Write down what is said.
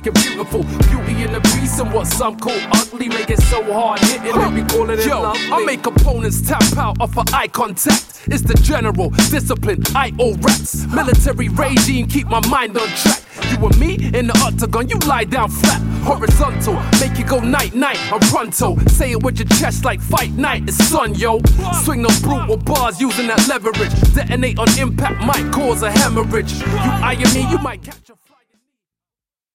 it beautiful. Beauty in the beast and what some call ugly. Make it so hard hitting and we calling it lovely. I make opponents tap out off of eye contact. It's the general discipline, I.O. raps. Military regime, keep my mind on track. You and me in the octagon, you lie down flat. Horizontal, make you go night-night. I'm pronto, say it with your chest like fight night. It's sun, yo. Swing those brutal bars using that leverage. Detonate on impact, might cause a hemorrhage. You eyeing me, you might catch a